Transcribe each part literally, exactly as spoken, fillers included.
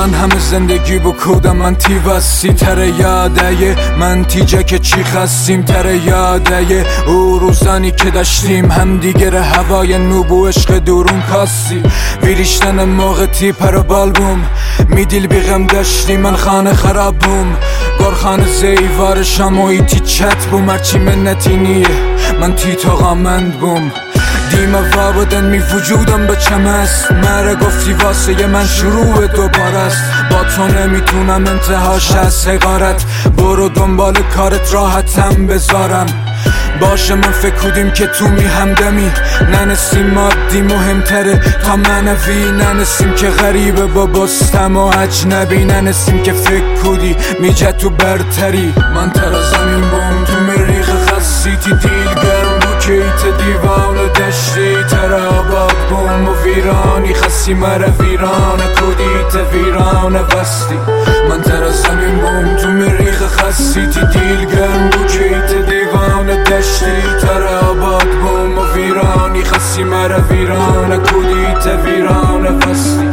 من همه زندگی بکودم من تیوستی تر یاده من تیجه که چی خستیم تر یاده او روزانی که داشتیم هم دیگر هوای نوبو عشق دورون کاستی ویریشتن موقع تی پر بالبوم میدیل بیغم داشتی من خانه خرابوم گرخان زیوار شموی تی چت بوم هرچی منتی نیه من تی تاقامند بوم دیمه وابدن می وجودم به چم است مره گفتی واسه من شروع دوباره است با تو نمیتونم انتهاش از حقارت برو دنبال کارت راحتم بذارم باشه من فکر کودیم که تو می همدمی ننسیم مادی مهمتره تا منوی ننسیم که غریبه با بستم و اجنبی ننسیم که فکر کودی میجه تو برتری من تر زمین بوم تو مریخ خستی تی دیل گرم بو کیت دیوان دشتی تر آباد بوم و ویرانی خستی مره ویران کودیت ویران وستی من تر زمین بوم تو مریخ خستی تی دیل گرم بو کیت دیوان دشتی تر آباد بوم و ویرانی خستی مره ویران کودیت ویران وستی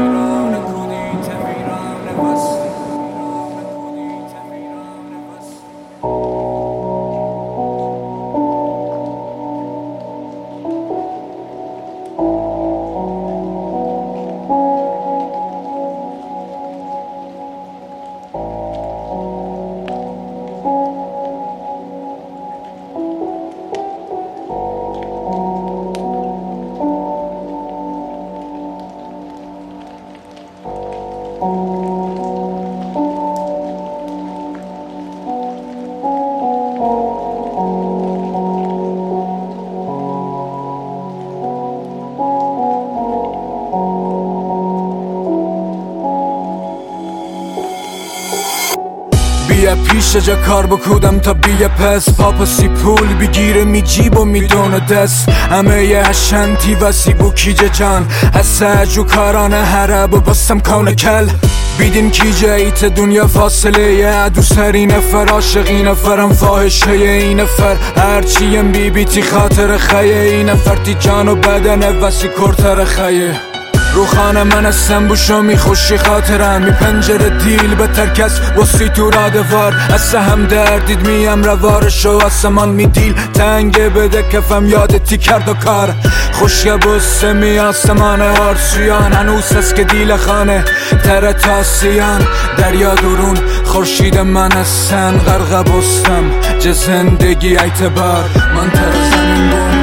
بیا پیش جا کار بکودم تا بیا پس پاپسی پول بگیره می جیب و می دونه دست همه یه هشنتی وسی بو کیجه جان هسته جو کارانه هره و بستم کونه کل بیدین کیجه ایت دنیا فاصله یه دو سری نفر عاشقی نفرم فاحشه این نفر هرچیم بی بی تی خاطر خیه این نفر تی جان و بدن وسی کرتر خیه رو خانه من هستم بوشو می خوشی خاطرم می پنجره دیل به ترکس وسی تو رادوار از هم دردید میم روارشو آسمان می دیل تنگه بده کفم یادتی کرد و کار خوشگه بسته می آسمان آرسویان هنوز هست که دیل خانه تره تاسیان دریا درون خورشید من هستن غرق بستم جه زندگی اعتبار من تر زمین بوم